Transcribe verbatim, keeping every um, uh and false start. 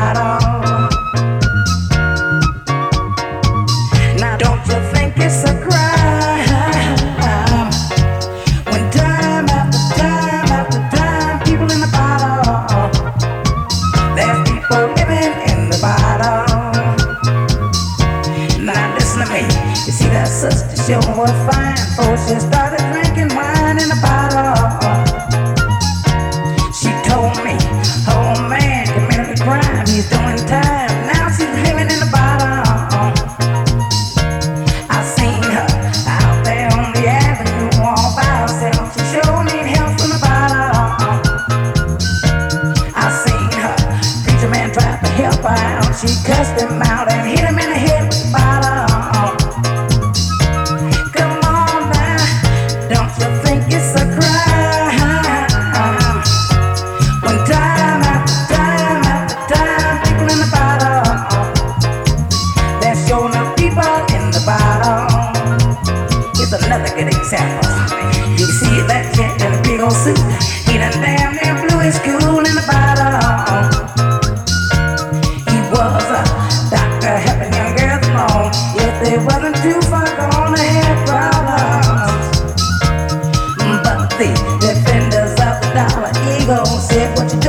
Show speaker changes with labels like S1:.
S1: bottle. Now don't you think it's a crime when time after time after time people in the bottle, there's people living in the bottle. Now listen to me, you see that sister sure was fine before she started drinking wine in the bottle. She told me, oh man committed a crime, he's doing time, now she's living in the bottle. I seen her out there on the avenue all by herself, she sure need help from the bottle. I seen her, preacher man tried to help her out, she cussed him out and hit him in the head with the bottle. Come on now, don't you think it's a crime when time after time after time people in the bottle, there's sure enough people in the bottle. Here's another good example. You see that cat in a big old suit, he done damn near blew his cool in the bottle. He was a doctor helping young girls along, if they wasn't too far gone to have problems. But the defenders of the dollar eagle said, what you